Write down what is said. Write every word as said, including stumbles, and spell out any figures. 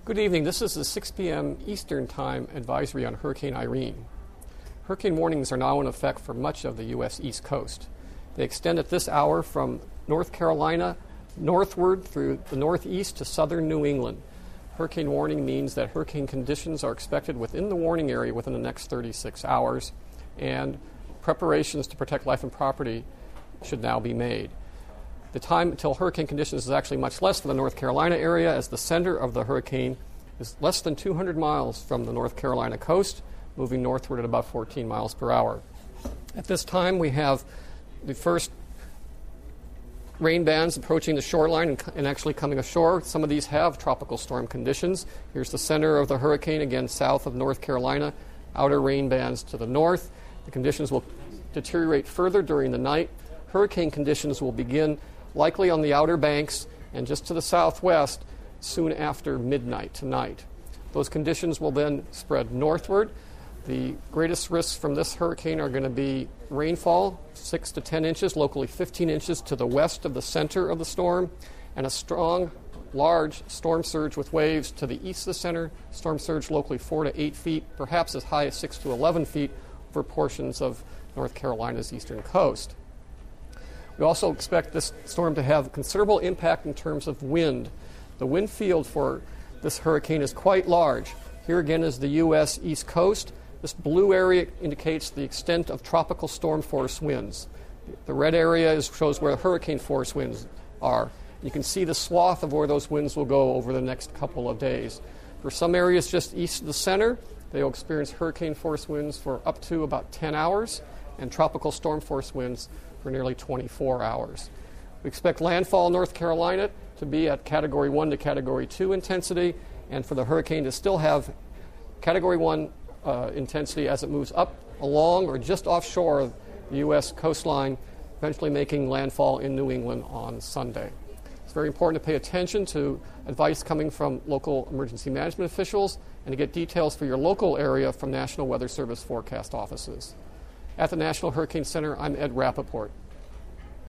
Good evening. This is the six p.m. Eastern Time advisory on Hurricane Irene. Hurricane warnings are now in effect for much of the U S East Coast. They extend at this hour from North Carolina northward through the northeast to southern New England. Hurricane warning means that hurricane conditions are expected within the warning area within the next thirty-six hours, and preparations to protect life and property should now be made. The time until hurricane conditions is actually much less for the North Carolina area, as the center of the hurricane is less than two hundred miles from the North Carolina coast, moving northward at about fourteen miles per hour. At this time, we have the first rain bands approaching the shoreline and, and actually coming ashore. Some of these have tropical storm conditions. Here's the center of the hurricane, again south of North Carolina, outer rain bands to the north. The conditions will deteriorate further during the night. Hurricane conditions will begin likely on the outer banks and just to the southwest soon after midnight tonight. Those conditions will then spread northward. The greatest risks from this hurricane are going to be rainfall, six to ten inches, locally fifteen inches to the west of the center of the storm, and a strong, large storm surge with waves to the east of the center, storm surge locally four to eight feet, perhaps as high as six to eleven feet over portions of North Carolina's eastern coast. We also expect this storm to have considerable impact in terms of wind. The wind field for this hurricane is quite large. Here again is the U S East Coast. This blue area indicates the extent of tropical storm force winds. The red area is, shows where hurricane force winds are. You can see the swath of where those winds will go over the next couple of days. For some areas just east of the center, they will experience hurricane force winds for up to about ten hours and tropical storm force winds for nearly twenty-four hours. We expect landfall in North Carolina to be at Category one to Category two intensity, and for the hurricane to still have Category one uh, intensity as it moves up along or just offshore of the U S coastline, eventually making landfall in New England on Sunday. It's very important to pay attention to advice coming from local emergency management officials and to get details for your local area from National Weather Service forecast offices. At the National Hurricane Center, I'm Ed Rappaport.